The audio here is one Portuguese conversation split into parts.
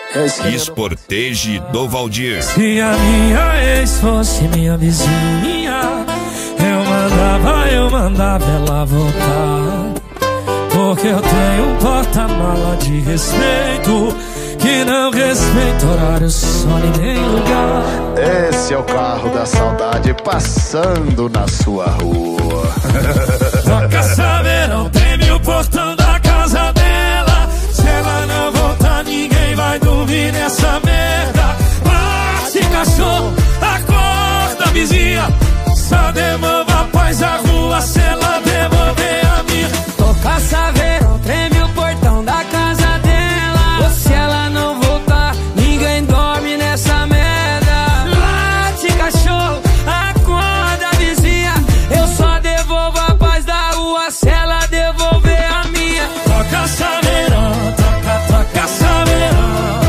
Esportege do Valdir. Se a minha ex fosse minha vizinha, eu mandava ela voltar. Porque eu tenho um porta-mala de respeito, que não respeita horário, sono e nem lugar. Esse é o carro da saudade passando na sua rua. Toca saberão, treme o portão da casa dela. Se ela não voltar, ninguém vai dormir nessa merda. Bate cachorro, acorda vizinha. Só devolva a paz à rua se ela devolver a minha. Toca saberão, treme o portão da casa dela. Se ela não voltar, ninguém dorme nessa merda. Late cachorro, acorda vizinha. Eu só devolvo a paz da rua se ela devolver a minha. Toca saberão, toca saberão.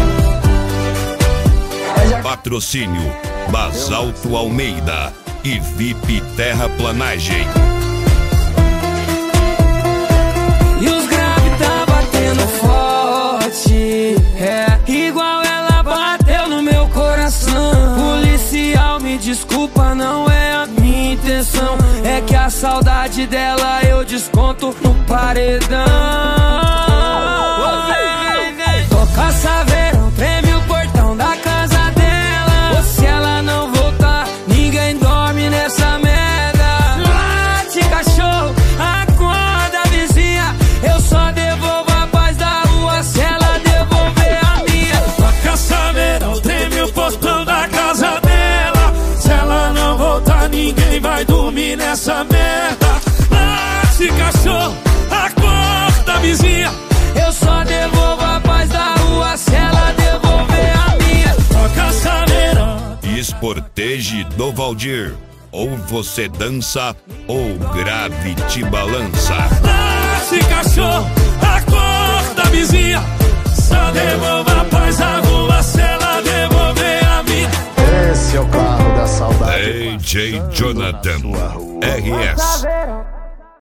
Patrocínio Basalto Almeida e VIP Terraplanagem. E os graves tá batendo forte, igual ela bateu no meu coração. Policial, me desculpa, não é a minha intenção. É que a saudade dela eu desconto no paredão. Toca saberão, treme o portão da casa dela. Se ela não voltar, ninguém dorme nessa merda. Late cachorro, acorda vizinha. Eu só devolvo a paz da rua se ela devolver a minha. Toca saberão, treme o portão da casa dela. Se ela não voltar, ninguém vai dormir nessa merda. Late cachorro, acorda vizinha. Eu só devolvo a paz da rua se ela devolver a minha. Toca saberão. Esportege do Valdir. Ou você dança ou grave te balança. Late cachorro, acorda vizinha. Só devolva a paz à rua se ela devolver a minha. Esse é o carro da saudade. DJ Jonathan RS.